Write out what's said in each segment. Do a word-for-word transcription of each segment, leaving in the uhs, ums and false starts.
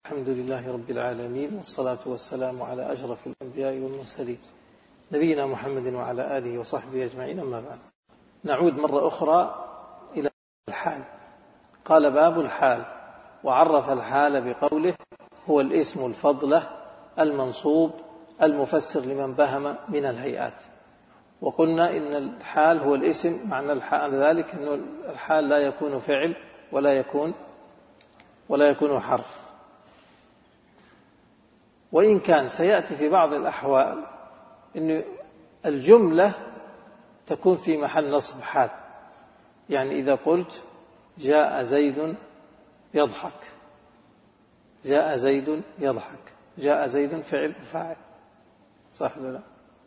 الحمد لله رب العالمين، والصلاة والسلام على أشرف الأنبياء والمرسلين نبينا محمد وعلى آله وصحبه أجمعين، أما بعد. نعود مرة أخرى إلى الحال. قال: باب الحال. وعرف الحال بقوله: هو الاسم الفضلة المنصوب المفسر لمن بهم من الهيئات. وقلنا إن الحال هو الاسم، معنى الحال ذلك أن الحال لا يكون فعل ولا يكون ولا يكون حرف، وإن كان سيأتي في بعض الأحوال أن الجملة تكون في محل نصب حال. يعني إذا قلت: جاء زيد يضحك، جاء زيد يضحك، جاء زيد فعل وفاعل، صح ولا لا؟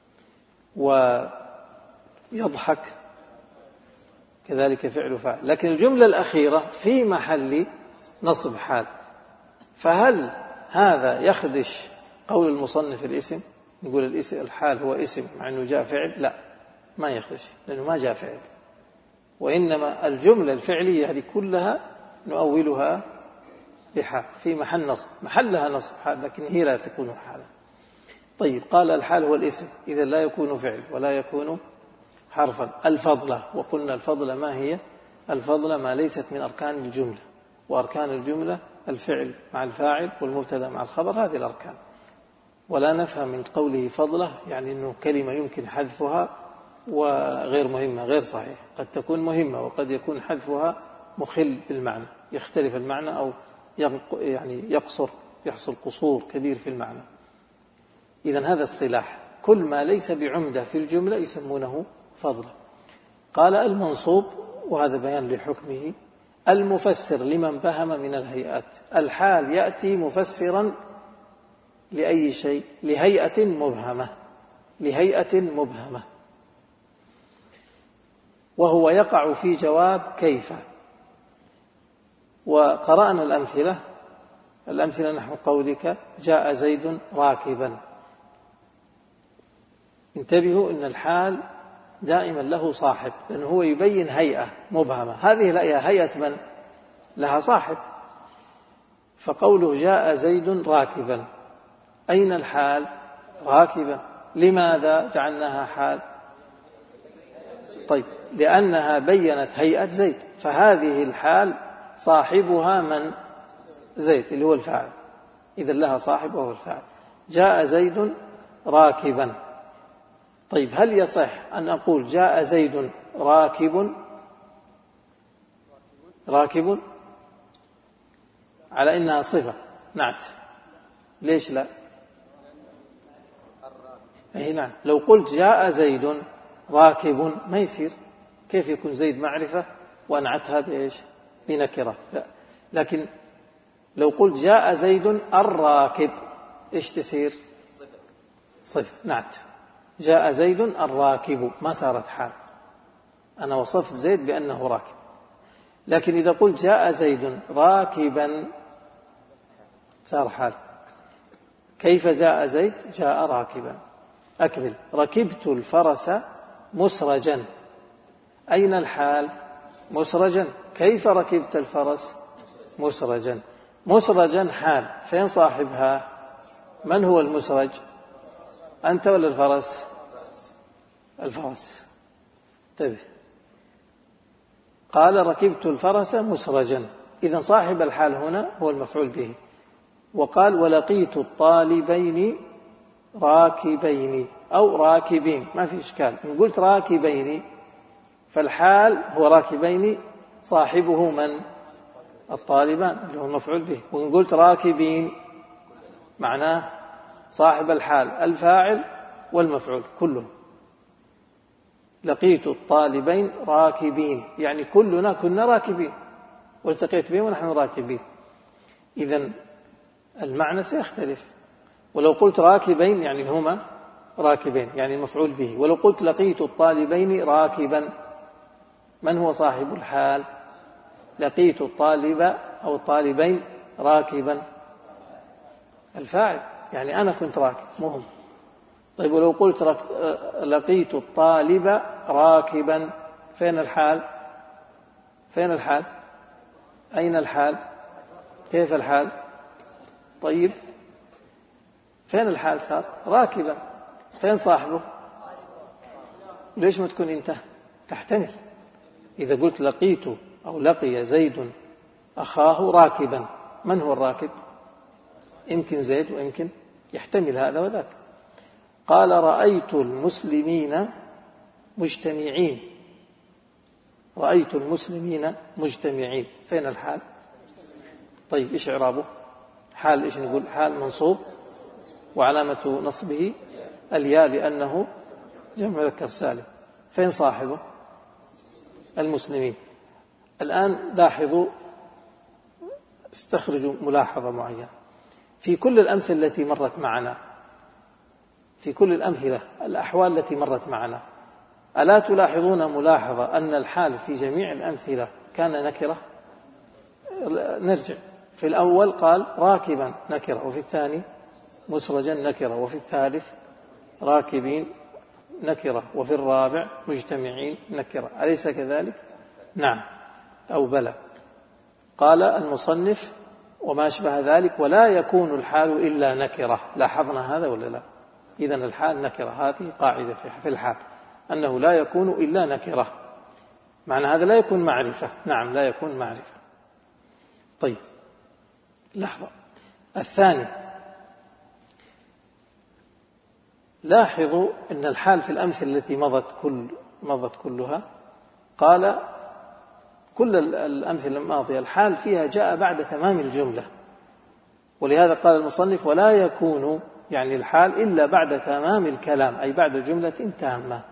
ويضحك كذلك فعل وفاعل، لكن الجملة الأخيرة في محل نصب حال. فهل هذا يخدش قول المصنف الاسم؟ نقول الاسم الحال هو اسم مع أنه جاء فعل؟ لا، ما يخدش، لأنه ما جاء فعل، وإنما الجملة الفعلية هذه كلها نؤولها بحال في محل نصب، محلها نصب حال، لكن هي لا تكون حالا. طيب، قال: الحال هو الاسم، إذا لا يكون فعل ولا يكون حرفا. الفضلة، وقلنا الفضلة ما هي؟ الفضلة ما ليست من أركان الجملة، وأركان الجملة الفعل مع الفاعل والمبتدا مع الخبر، هذه الأركان. ولا نفهم من قوله فضلة يعني أنه كلمة يمكن حذفها وغير مهمة، غير صحيح. قد تكون مهمة وقد يكون حذفها مخل بالمعنى، يختلف المعنى أو يعني يقصر، يحصل قصور كبير في المعنى. إذن هذا اصطلاح، كل ما ليس بعمدة في الجملة يسمونه فضلة. قال: المنصوب، وهذا بيان لحكمه، المفسر لمن بهم من الهيئات. الحال يأتي مفسرا لأي شيء؟ لهيئة مبهمة، لهيئة مبهمة، وهو يقع في جواب كيف. وقرأنا الأمثلة الأمثلة نحو قولك: جاء زيد راكبا. انتبهوا أن الحال دائما له صاحب، لأنه هو يبين هيئة مبهمة. هذه الهيئة هيئة من؟ لها صاحب. فقوله: جاء زيد راكبا، أين الحال؟ راكبا. لماذا جعلناها حال؟ طيب، لأنها بينت هيئة زيد، فهذه الحال صاحبها من؟ زيد، اللي هو الفاعل. إذن لها صاحب وهو الفاعل. جاء زيد راكبا. طيب، هل يصح أن أقول جاء زيد راكب راكب على إنها صفة نعت؟ ليش لا؟ أي نعم. لو قلت جاء زيد راكب ما يصير. كيف يكون زيد معرفة وأنعتها بإيش؟ بنكرة؟ لا. لكن لو قلت جاء زيد الراكب إيش تصير؟ صفة نعت. جاء زيد الراكب ما صارت حال، أنا وصفت زيد بأنه راكب. لكن إذا قلت جاء زيد راكبا صار حال. كيف جاء زيد؟ جاء راكبا. أكمل: ركبت الفرس مسرجا. أين الحال؟ مسرجا. كيف ركبت الفرس؟ مسرجا. مسرجا حال، فين صاحبها؟ من هو المسرج؟ أنت ولا الفرس؟ الفرس. انتبه، قال: ركبت الفرس مسرجا، إذن صاحب الحال هنا هو المفعول به. وقال: ولقيت الطالبين راكبين أو راكبين، ما في إشكال. إن قلت راكبين فالحال هو راكبين، صاحبه من؟ الطالبان اللي هو المفعول به. وإن قلت راكبين معناه صاحب الحال الفاعل والمفعول كلهم. لقيت الطالبين راكبين يعني كلنا كنا راكبين، والتقيت بهم ونحن راكبين. إذن المعنى سيختلف. ولو قلت راكبين يعني هما راكبين يعني المفعول به. ولو قلت لقيت الطالبين راكبا، من هو صاحب الحال؟ لقيت الطالب أو الطالبين راكبا، الفاعل، يعني أنا كنت راكب مهم. طيب، ولو قلت لقيت الطالب راكبا، فين الحال؟ فين الحال؟ أين الحال؟ كيف الحال؟ طيب فين الحال صار؟ راكبا. فين صاحبه؟ ليش ما تكون أنت؟ تحتمل. إذا قلت لقيت أو لقي زيد أخاه راكبا، من هو الراكب؟ يمكن زيد ويمكن يحتمل هذا وذاك. قال رأيت المسلمين مجتمعين. رأيت المسلمين مجتمعين، فين الحال؟ طيب إيش إعرابه؟ حال إيش نقول؟ حال منصوب وعلامة نصبه الياء لأنه جمع مذكر سالم. فين صاحبه؟ المسلمين. الآن لاحظوا، استخرجوا ملاحظة معينة في كل الأمثلة التي مرت معنا، في كل الأمثلة الأحوال التي مرت معنا، ألا تلاحظون ملاحظة أن الحال في جميع الأمثلة كان نكرة؟ نرجع. في الأول قال راكبا نكرة، وفي الثاني مسرجا نكرة، وفي الثالث راكبين نكرة، وفي الرابع مجتمعين نكرة. أليس كذلك؟ نعم أو بلى. قال المصنف وما أشبه ذلك ولا يكون الحال إلا نكرة. لاحظنا هذا ولا لا؟ إذن الحال نكرة، هذه قاعدة في الحال أنه لا يكون إلا نكرة. معنى هذا لا يكون معرفة. نعم لا يكون معرفة. طيب لحظة. الثاني، لاحظوا أن الحال في الأمثلة التي مضت كل مضت كلها، قال كل الأمثلة الماضية الحال فيها جاء بعد تمام الجملة، ولهذا قال المصنف ولا يكون يعني الحال إلا بعد تمام الكلام، أي بعد جملة تامة.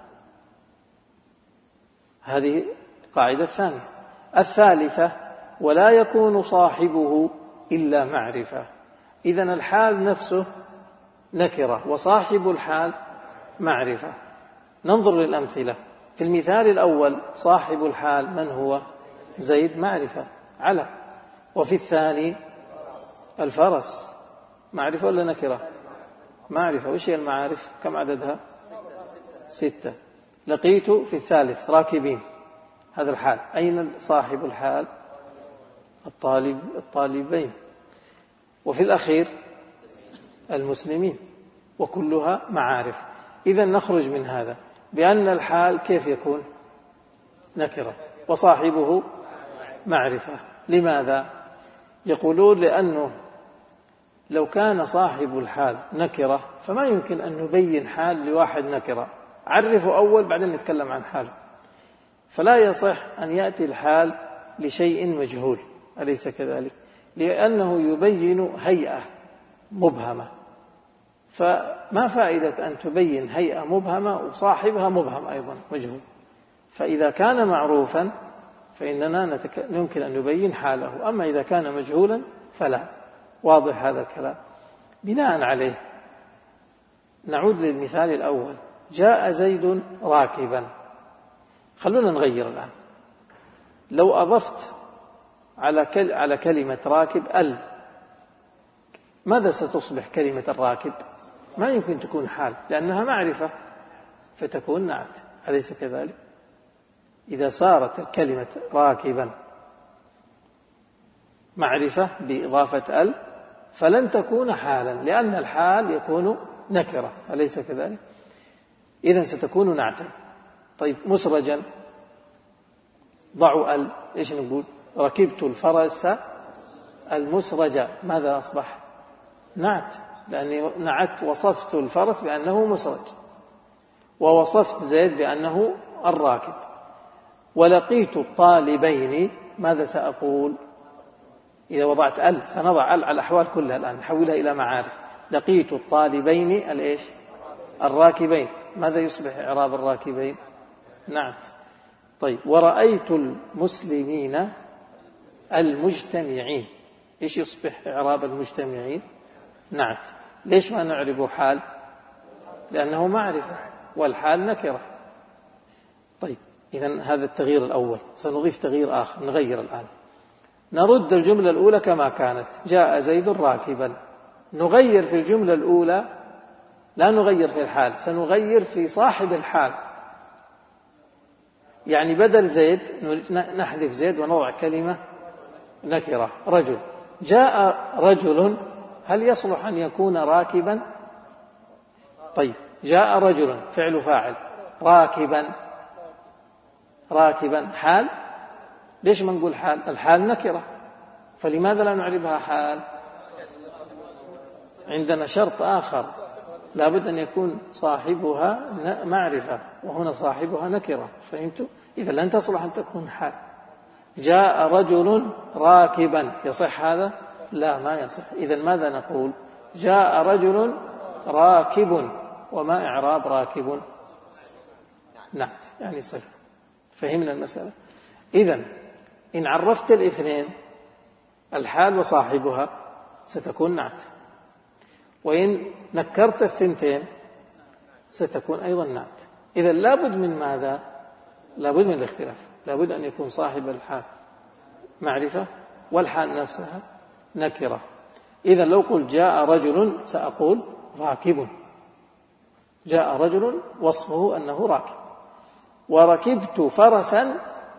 هذه قاعدة الثانية. الثالثة ولا يكون صاحبه إلا معرفة. إذن الحال نفسه نكرة وصاحب الحال معرفة. ننظر للأمثلة. في المثال الأول صاحب الحال من هو؟ زيد، معرفة على. وفي الثاني الفرس، معرفة ولا نكرة؟ معرفة. وش هي المعارف؟ كم عددها؟ ستة. لقيت في الثالث راكبين، هذا الحال. أين صاحب الحال؟ الطالب الطالبين. وفي الأخير المسلمين، وكلها معارف. إذن نخرج من هذا بأن الحال كيف يكون؟ نكرة وصاحبه معرفة. لماذا؟ يقولون لأنه لو كان صاحب الحال نكرة فما يمكن أن نبين حال لواحد نكرة، عرفه أول بعدين نتكلم عن حاله. فلا يصح أن يأتي الحال لشيء مجهول، أليس كذلك؟ لأنه يبين هيئة مبهمة، فما فائدة أن تبين هيئة مبهمة وصاحبها مبهم أيضا مجهول. فإذا كان معروفا فإننا نتك... يمكن أن نبين حاله، أما إذا كان مجهولا فلا. واضح هذا الكلام؟ بناء عليه نعود للمثال الأول. جاء زيد راكبا. خلونا نغير الآن. لو أضفت على كل... على كلمة راكب ال، ماذا ستصبح كلمة الراكب؟ ما يمكن تكون حال لأنها معرفة، فتكون نعت، أليس كذلك؟ إذا صارت الكلمة راكبا معرفة بإضافة ال فلن تكون حالا، لأن الحال يكون نكرة، أليس كذلك؟ إذن ستكون نعتا. طيب مسرجا، ضعوا ال، إيش نقول؟ ركبت الفرس المسرجة، ماذا أصبح؟ نعت، لأني نعت وصفت الفرس بأنه مسرج، ووصفت زيد بأنه الراكب. ولقيت الطالبين، ماذا سأقول؟ إذا وضعت ال سنضع ال على الأحوال كلها الآن، نحولها إلى معارف. لقيت الطالبين الإيش؟ الراكبين، ماذا يصبح إعراب الراكبين؟ نعت. طيب ورأيت المسلمين المجتمعين، إيش يصبح إعراب المجتمعين؟ نعت. ليش ما نعربه حال؟ لأنه معرفة والحال نكرة. طيب إذن هذا التغيير الأول. سنضيف تغيير آخر، نغير الآن، نرد الجملة الأولى كما كانت، جاء زيد راكبا. نغير في الجملة الأولى، لا نغير في الحال، سنغير في صاحب الحال. يعني بدل زيد نحذف زيد ونضع كلمة نكرة، رجل. جاء رجل، هل يصلح أن يكون راكبا؟ طيب جاء رجل فعل فاعل، راكبا راكبا حال، ليش ما نقول حال؟ الحال نكرة، فلماذا لا نعربها حال؟ عندنا شرط آخر، لابد أن يكون صاحبها معرفة، وهنا صاحبها نكرة. فهمتوا؟ إذا لن تصلح أن تكون حال. جاء رجل راكبا، يصح هذا؟ لا، ما يصح. إذا ماذا نقول؟ جاء رجل راكب، وما إعراب راكب؟ نعت، يعني صفة. فهمنا المسألة؟ إذا إن عرفت الاثنين الحال وصاحبها ستكون نعت، وإن نكرت الثنتين ستكون أيضا نعت. إذا لابد من ماذا؟ لابد من الاختلاف، لابد أن يكون صاحب الحال معرفة والحال نفسها نكرة. إذا لو قلت جاء رجل سأقول راكب، جاء رجل وصفه أنه راكب. وركبت فرسا،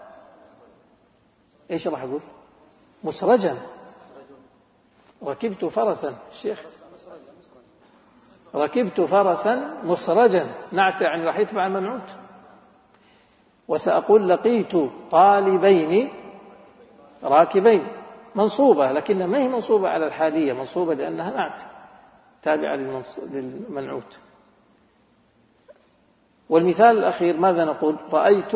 إيش راح أقول؟ مسرجا. ركبت فرسا الشيخ، ركبت فرسا مسرجا، نعت يعني راح يتبع المنعوت. وسأقول لقيت طالبين راكبين، منصوبة، لكنها ما هي منصوبة على الحالية، منصوبة لأنها نعت تابعة للمنعوت. والمثال الأخير ماذا نقول؟ رأيت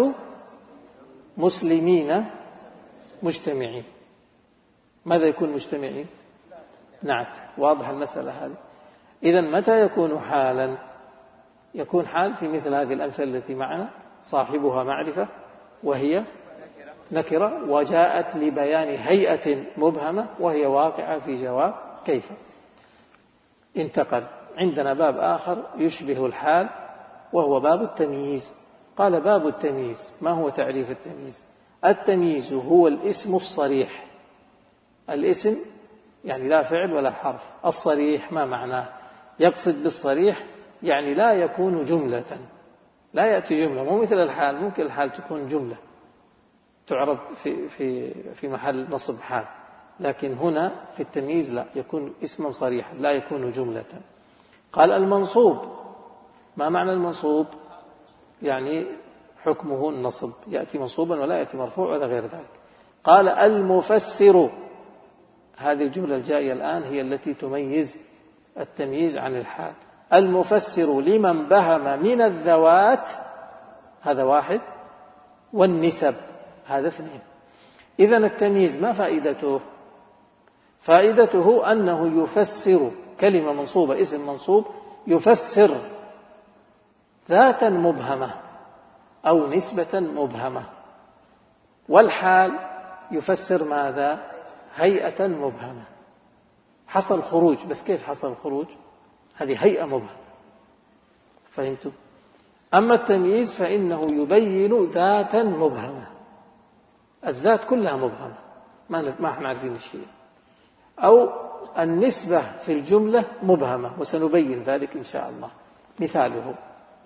مسلمين مجتمعين. ماذا يكون مجتمعين؟ نعت. واضح المسألة هذه؟ إذا متى يكون حالا؟ يكون حال في مثل هذه الأمثلة التي معنا صاحبها معرفة وهي نكرة، وجاءت لبيان هيئة مبهمة وهي واقعة في جواب كيف. انتقل عندنا باب آخر يشبه الحال وهو باب التمييز. قال باب التمييز، ما هو تعريف التمييز؟ التمييز هو الاسم الصريح. الاسم يعني لا فعل ولا حرف. الصريح ما معناه؟ يقصد بالصريح يعني لا يكون جملة، لا يأتي جملة، مو مثل الحال. ممكن الحال تكون جملة تعرب في, في, في محل نصب حال، لكن هنا في التمييز لا، يكون اسما صريحا لا يكون جملة. قال المنصوب، ما معنى المنصوب؟ يعني حكمه النصب، يأتي منصوبا ولا يأتي مرفوع ولا غير ذلك. قال المفسر، هذه الجملة الجاية الآن هي التي تميز التمييز عن الحال. المفسر لمن بهم من الذوات، هذا واحد، والنسب هذا اثنين. إذن التمييز ما فائدته؟ فائدته أنه يفسر، كلمة منصوبة اسم منصوب يفسر ذاتا مبهمة أو نسبة مبهمة، والحال يفسر ماذا؟ هيئة مبهمة. حصل خروج، بس كيف حصل الخروج؟ هذه هيئة مبهمة. فهمتوا؟ أما التمييز فإنه يبين ذاتا مبهمة، الذات كلها مبهمة ما احنا عارفين الشيء، أو النسبة في الجملة مبهمة، وسنبين ذلك إن شاء الله. مثاله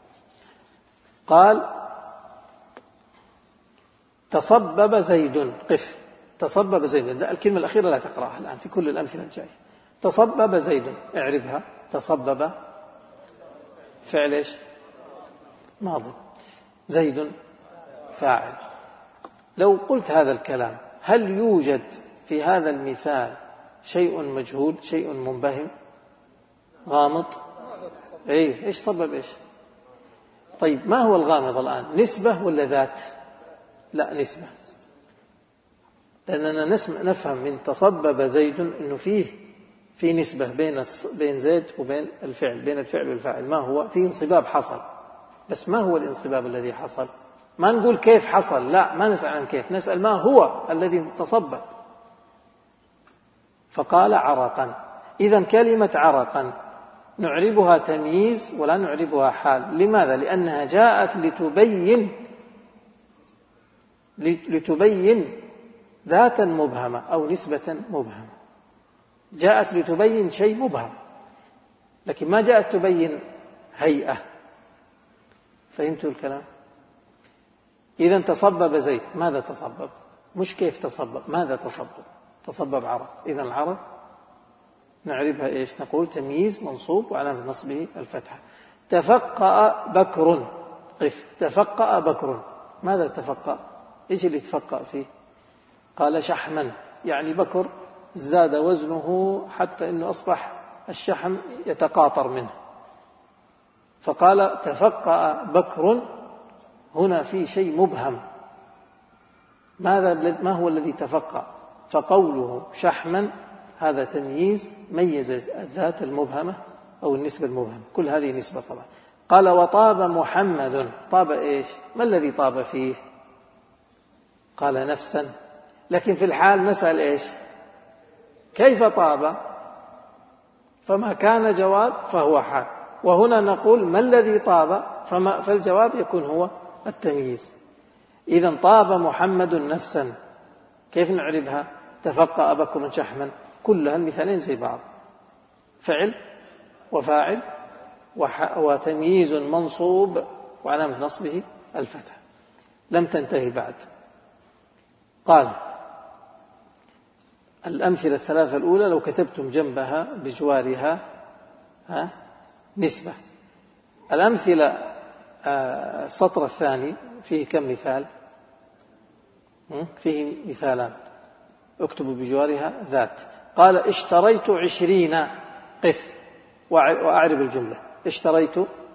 قال تصبب زيد، قف، تصبب زيد، الكلمة الأخيرة لا تقرأها الآن في كل الأمثلة الجاية. تصبب زيد، اعرفها. تصبب فعل ايش؟ ماضي، زيد فاعل. لو قلت هذا الكلام هل يوجد في هذا المثال شيء مجهول، شيء منبهم غامض؟ ايه ايش صبب ايش؟ طيب ما هو الغامض الآن؟ نسبة ولا ذات؟ لا، نسبة، لأننا نفهم من تصبب زيد أنه فيه في نسبة بين بين زيد وبين الفعل، بين الفعل والفاعل. ما هو؟ في انصباب حصل، بس ما هو الانصباب الذي حصل؟ ما نقول كيف حصل، لا، ما نسأل عن كيف، نسأل ما هو الذي تصبب. فقال عرقا. إذن كلمة عرقا نعربها تمييز ولا نعربها حال. لماذا؟ لأنها جاءت لتبين لتبين ذاتا مبهمة أو نسبة مبهمة، جاءت لتبين شيء مبهم، لكن ما جاءت تبين هيئة. فهمتوا الكلام؟ إذن تصبب زيد، ماذا تصبب؟ مش كيف تصبب، ماذا تصبب؟ تصبب عرق. إذن العرق نعربها إيش؟ نقول تمييز منصوب وعلامة نصبه الفتحة. تفقأ بكر، قف. تفقأ بكر، ماذا تفقأ؟ إيش اللي تفقأ فيه؟ قال شحما، يعني بكر ازداد وزنه حتى أنه أصبح الشحم يتقاطر منه، فقال تفقأ بكر. هنا في شيء مبهم، ماذا ما هو الذي تفقأ؟ فقوله شحما هذا تمييز ميز الذات المبهمة أو النسبة المبهمة، كل هذه نسبة طبعا. قال وطاب محمد، طاب إيش؟ ما الذي طاب فيه؟ قال نفسا، لكن في الحال نسأل إيش؟ كيف طاب؟ فما كان جواب فهو حال، وهنا نقول ما الذي طاب؟ فما فالجواب يكون هو التمييز. إذن طاب محمد نفسا، كيف نعربها؟ تفقأ بكر شحما، كلها المثالين زي بعض، فعل وفاعل وتمييز منصوب وعلامة نصبه الفتح. لم تنتهي بعد. قال الأمثلة الثلاثة الأولى لو كتبتم جنبها بجوارها ها نسبة. الأمثلة السطر الثاني فيه كم مثال؟ فيه مثالان، اكتبوا بجوارها ذات. قال اشتريت عشرين، قف وأعرب الجملة. اشتريت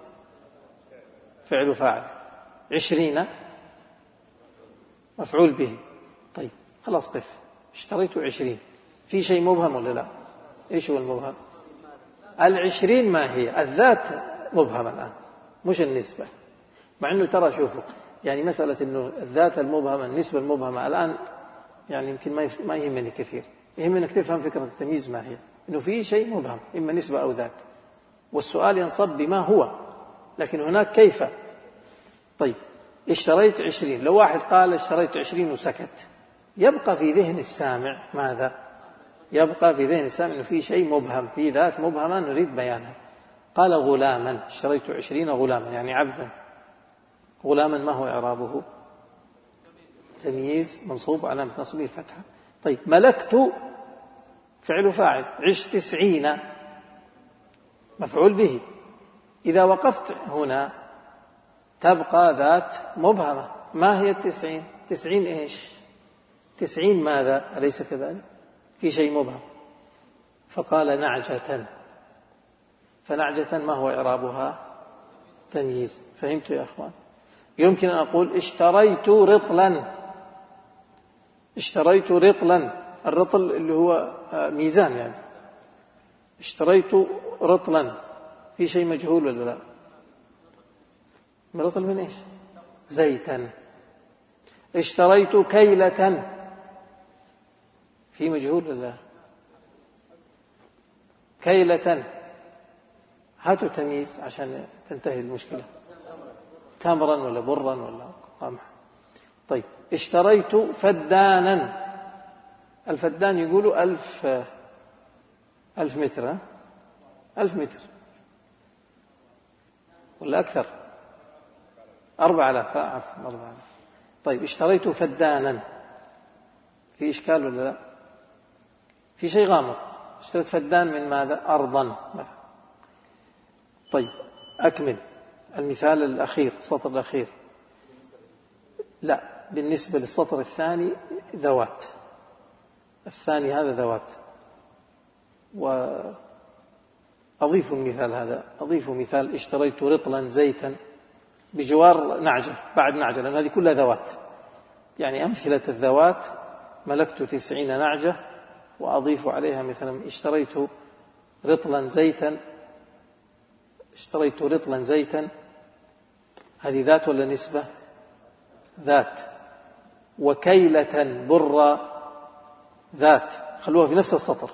فعل فاعل، عشرين مفعول به. طيب خلاص قف. اشتريت عشرين، في شيء مبهم ولا لا؟ ايش هو المبهم؟ العشرين ما هي؟ الذات مبهمة الآن مش النسبة، مع أنه ترى شوفوا يعني مسألة أنه الذات المبهمة النسبة المبهمة الآن يعني يمكن ما يهمني كثير، يهمني أنك تفهم فكرة التمييز ما هي، أنه في شيء مبهم إما نسبة أو ذات، والسؤال ينصب بما هو، لكن هناك كيف. طيب اشتريت عشرين، لو واحد قال اشتريت عشرين وسكت، يبقى في ذهن السامع ماذا؟ يبقى في ذهن السامع أنه في شيء مبهم، في ذات مبهمة نريد بيانها. قال غلاما، اشتريت عشرين غلاما يعني عبدا. غلاما ما هو إعرابه؟ تمييز منصوب علامة نصبه الفتحة. طيب ملكت فعل فاعل، عش تسعين مفعول به. إذا وقفت هنا تبقى ذات مبهمة، ما هي التسعين؟ تسعين إيش؟ تسعين ماذا؟ أليس كذلك؟ في شيء مبهم. فقال نعجة، فنعجة ما هو إعرابها؟ تمييز. فهمت يا أخوان؟ يمكن أن أقول اشتريت رطلا، اشتريت رطلا، الرطل اللي هو ميزان يعني، اشتريت رطلا، في شيء مجهول ولا لا؟ رطل من إيش؟ زيتا. اشتريت كيلة، في مجهول ولا لا؟ كيلة، هاتوا تمييز عشان تنتهي المشكلة. تمرا ولا برا ولا قمحا. طيب اشتريت فدانا، الفدان يقولوا ألف ألف متر، ها؟ ألف متر ولا أكثر؟ أربع آلاف، عفوا أربع آلاف. طيب اشتريت فدانا، في إشكال ولا لا؟ في شيء غامض. اشتريت فدان من ماذا؟ أرضا مثلا. طيب أكمل المثال الأخير، السطر الأخير. لا، بالنسبة للسطر الثاني ذوات، الثاني هذا ذوات. وأضيف المثال هذا، أضيف مثال اشتريت رطلا زيتا بجوار نعجة، بعد نعجة، لأن هذه كلها ذوات. يعني أمثلة الذوات ملكت تسعين نعجة، وأضيف عليها مثلا اشتريت رطلا زيتا، اشتريت رطلا زيتا، هذه ذات ولا نسبة؟ ذات. وكيلة برا ذات، خلوها في نفس السطر.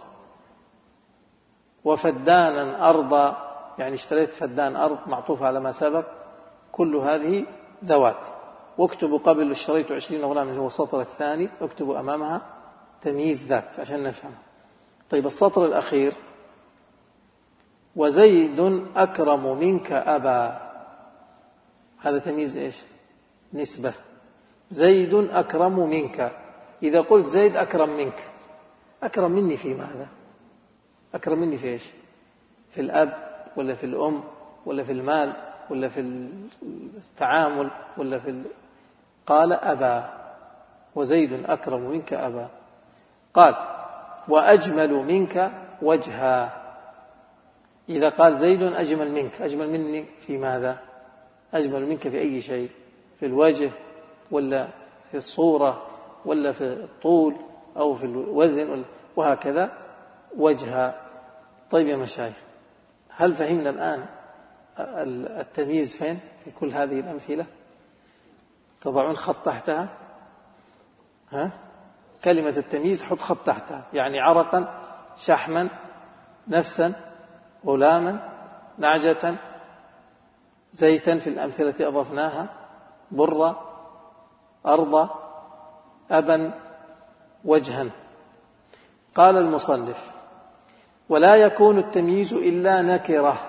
وفدانا أرضا، يعني اشتريت فدان أرض معطوفة على ما سبق، كل هذه ذوات. واكتبوا قبل اشتريت عشرين غلاما اللي هو السطر الثاني، اكتبوا أمامها تمييز ذات عشان نفهم. طيب السطر الأخير وزيد أكرم منك أبا، هذا تمييز إيش؟ نسبة. زيد أكرم منك، إذا قلت زيد أكرم منك، أكرم مني في ماذا؟ أكرم مني في إيش؟ في الأب ولا في الأم ولا في المال ولا في التعامل ولا في ال... قال أبا، وزيد أكرم منك أبا. قال وأجمل منك وجها. إذا قال زيد أجمل منك، أجمل مني في ماذا؟ أجمل منك في أي شيء؟ في الوجه ولا في الصورة ولا في الطول أو في الوزن وهكذا وجها. طيب يا مشايخ، هل فهمنا الآن التمييز فين في كل هذه الأمثلة؟ تضعون خط تحتها. ها؟ كلمة التمييز حط خط تحتها، يعني عرقا، شحما، نفسا، غلاما، نعجة، زيتا في الأمثلة أضفناها، برا، أرضا، أبا، وجها. قال المصنف ولا يكون التمييز إلا نكرة،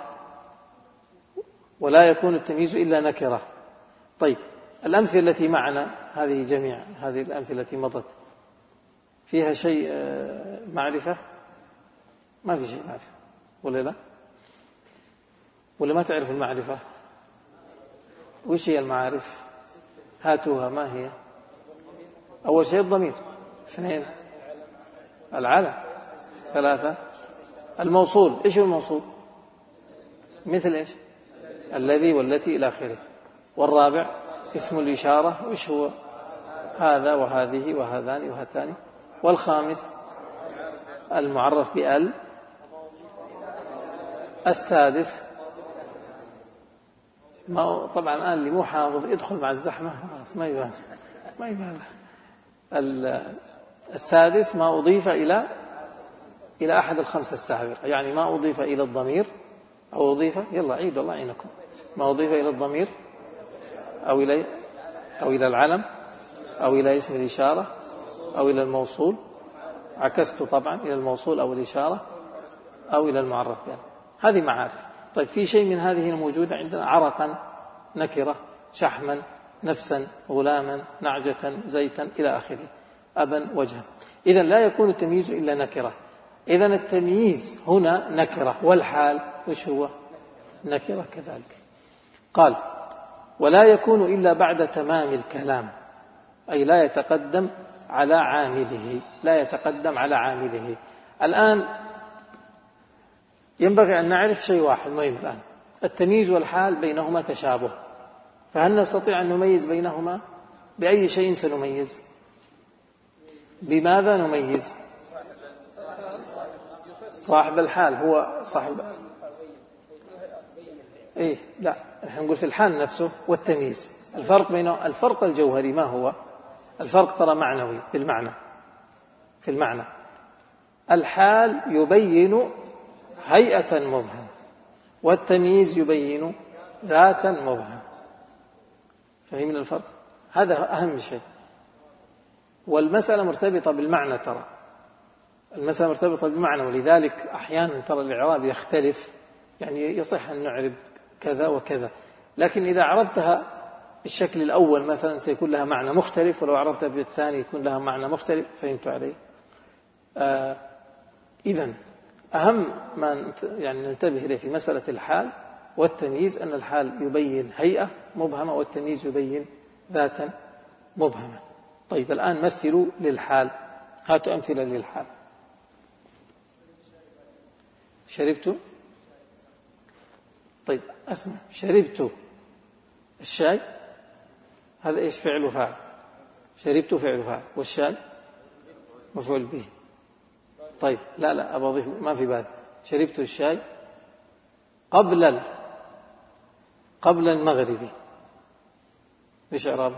ولا يكون التمييز إلا نكرة. طيب الأمثلة التي معنا هذه جميع هذه الأمثلة التي مضت فيها شيء معرفة؟ ما في شيء معرفة ولا لا؟ ولا ما تعرف المعرفة؟ وش هي المعارف؟ هاتوها. ما هي؟ أول شيء الضمير، اثنين العلم، ثلاثة الموصول. إيش هو الموصول؟ مثل إيش؟ الذي والتي إلى آخره. والرابع اسم الإشارة، وإيش هو؟ هذا وهذه وهذان وهاتان. والخامس المعرف بأل. السادس ما طبعا الآن اللي مو حافظ يدخل مع الزحمة ما يبان ما يبان. السادس ما أضيف إلى إلى أحد الخمسة السابقة، يعني ما أضيف إلى الضمير أو أضيف يلا عيد الله عينكم ما أضيف إلى الضمير أو إلى أو إلى العلم أو إلى اسم الإشارة أو إلى الموصول. عكست طبعا إلى الموصول أو الإشارة أو إلى المعرف يعني. هذه معارف. طيب في شيء من هذه الموجودة عندنا؟ عرقا، نكرة، شحما، نفسا، غلاما، نعجة، زيتا إلى آخره، أبا، وجها. إذن لا يكون التمييز إلا نكرة. إذن التمييز هنا نكرة، والحال وش هو؟ نكرة كذلك. قال ولا يكون إلا بعد تمام الكلام، أي لا يتقدم على عامله، لا يتقدم على عامله. الآن ينبغي أن نعرف شيء واحد مهم الآن، التمييز والحال بينهما تشابه، فهل نستطيع أن نميز بينهما؟ بأي شيء سنميز؟ بماذا نميز؟ صاحب الحال هو صاحب إيه؟ لا، نحن نقول في الحال نفسه والتمييز. الفرق بينه الفرق الجوهري ما هو؟ الفرق ترى معنوي بالمعنى. في المعنى الحال يبين هيئة مبهم، والتمييز يبين ذاتا مبهم. فهمنا الفرق؟ هذا أهم شيء. والمسألة مرتبطة بالمعنى، ترى المسألة مرتبطة بالمعنى، ولذلك أحيانا ترى الإعراب يختلف، يعني يصح أن نعرب كذا وكذا، لكن إذا عربتها بالشكل الأول مثلا سيكون لها معنى مختلف، ولو عربتها بالثاني يكون لها معنى مختلف. فهمت علي؟ آه إذن أهم ما يعني ننتبه إليه في مسألة الحال والتمييز أن الحال يبين هيئة مبهمة والتمييز يبين ذاتا مبهمة. طيب الآن مثلوا للحال، هاتوا أمثلة للحال. شربت، طيب أسمع، شربت الشاي، هذا إيش؟ فعل وفاعل. شربت فعل وفاعل، والشاي مفعول به. طيب لا لا أبغى أضيف، ما في بالي. شربت الشاي قبل ال... قبل المغرب، ليش إعرابه؟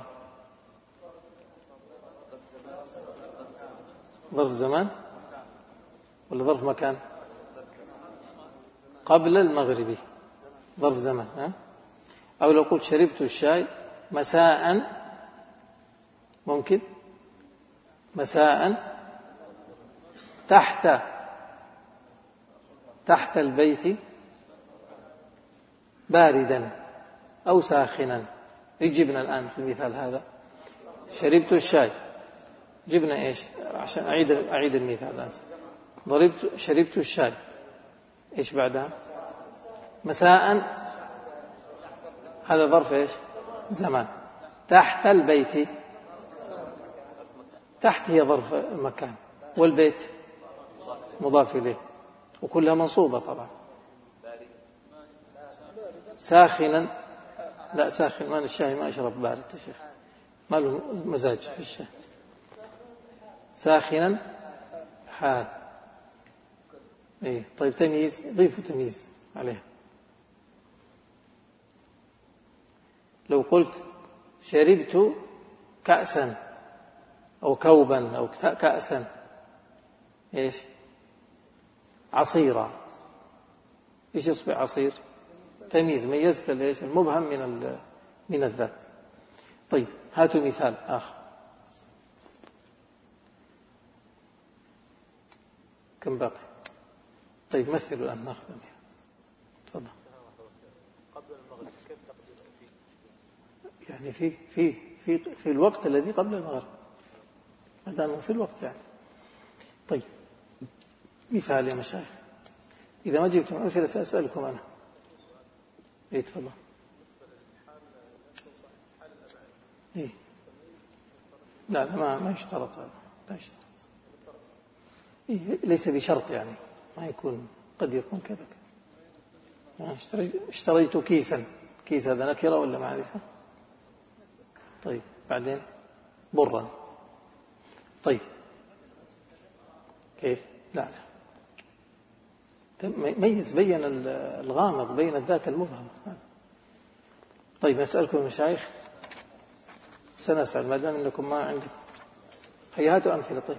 ظرف زمان ولا ظرف مكان؟ قبل المغرب ظرف زمان. ها؟ أو لو قلت شربت الشاي مساء، ممكن مساء تحت تحت البيت باردا أو ساخنا. جبنا الآن في المثال هذا شربت الشاي، جبنا إيش؟ عشان أعيد أعيد المثال الآن. ضربت شربت الشاي إيش بعدها؟ مساء، هذا ظرف إيش؟ زمان. تحت البيت، تحت هي ظرف المكان، والبيت مضاف إليه، وكلها منصوبة طبعا. ساخنا، لا ساخن، ما الشاي ما أشرب بارد يا شيخ، ما له مزاج في الشاي. ساخنا حال. إيه طيب تمييز، ضيفوا تمييز عليها. لو قلت شربت كأسا أو كوبا أو كأسا إيش؟ عصيرا، إيش يصبح عصير؟ تمييز، ميزت الإيش؟ المبهم من من الذات. طيب هاتوا مثال آخر. كم باقي؟ طيب مثلوا الآن، ناخذ مثال. تفضل. قبل المغرب كيف تقدير فيه؟ يعني في في في في الوقت الذي قبل المغرب، ما دام في الوقت يعني. طيب مثال يا مشايخ، إذا ما جبتم أمثلة سأسألكم أنا. إيه تفضل. إيه لا لا ما ما يشترط هذا، لا يشترط. إيه ليس بشرط يعني، ما يكون، قد يكون كذا كذا. اشتريت اشتريت كيسا، كيس هذا نكرة ولا معرفة؟ طيب بعدين برا. طيب كيف؟ لا لا ميز، بين الغامض، بين الذات المبهم. طيب نسألكم المشايخ، سنسأل ما دام انكم ما عندكم. هيا هاتوا أمثلة. طيب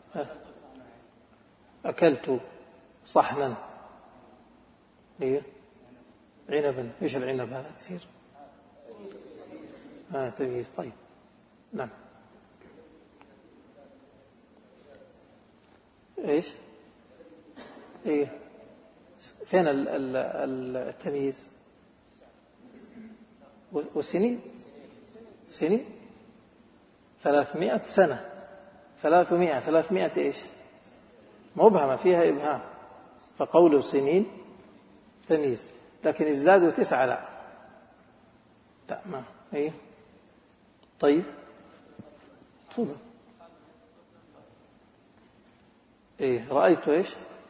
أكلت صحنا، إيه عنبا، إيش العنب هذا يصير؟ آه تمييز. طيب نعم. إيش؟ إيه فين التمييز؟ والسنين، سنين ثلاثمائة سنة، ثلاثمائة ثلاثمائة إيش؟ مبهمة فيها إبهام، فقوله سنين تمييز. لكن ازدادوا تسعة لا لا ما إيه. طيب تفضل. إيه رأيت إيش؟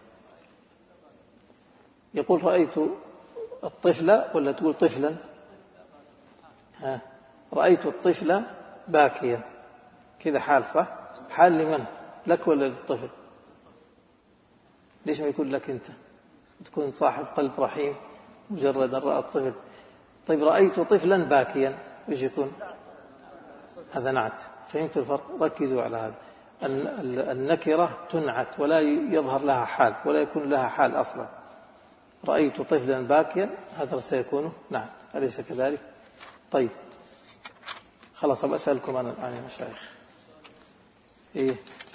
يقول رأيت الطفل ولا تقول طفلا؟ ها رأيت الطفل باكيا، كذا حال صح؟ حال لمن؟ لك ولا للطفل؟ ليش ما يكون لك أنت؟ تكون صاحب قلب رحيم مجرد أن رأى الطفل. طيب رأيت طفلا باكيا، إيش يكون؟ هذا نعت. فهمت الفرق؟ ركزوا على هذا. النكرة تنعت ولا يظهر لها حال، ولا يكون لها حال أصلا. رأيت طفلا باكيا هذا سيكون نعت، أليس كذلك؟ طيب خلاص أسألكم أنا الآن يا مشايخ. إيه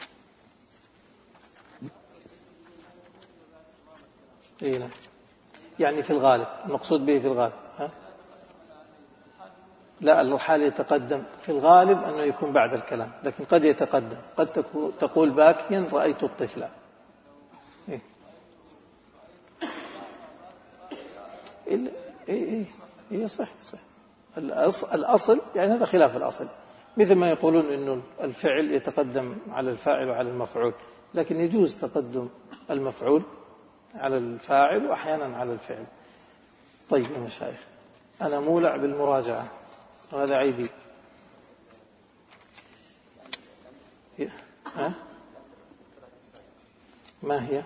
إيه لا. يعني في الغالب، المقصود به في الغالب. ها؟ لا الحال يتقدم في الغالب أنه يكون بعد الكلام، لكن قد يتقدم، قد تقول باكيا رأيت الطفل. إيه إيه إيه إيه صح صح. الأصل يعني هذا خلاف الأصل، مثل ما يقولون إنه الفعل يتقدم على الفاعل وعلى المفعول، لكن يجوز تقدم المفعول على الفاعل وأحيانا على الفعل. طيب يا مشايخ أنا مولع بالمراجعة وهذا عيبي. ها؟ ما هي؟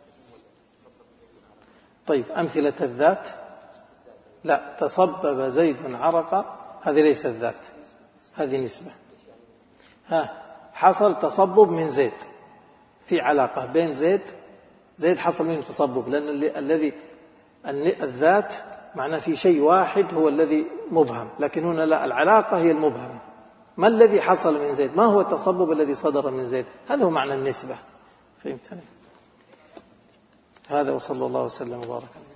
طيب أمثلة الذات. لا تصبب زيد عرق، هذه ليست ذات، هذه نسبة. ها حصل تصبب من زيد، في علاقة بين زيد زيد حصل منه تصبب، لأن الذي الذات معناه في شيء واحد هو الذي مبهم، لكن هنا لا، العلاقة هي المبهمة. ما الذي حصل من زيد؟ ما هو التصبب الذي صدر من زيد؟ هذا هو معنى النسبة. فهمتني؟ هذا وصلى الله وسلم وبارك.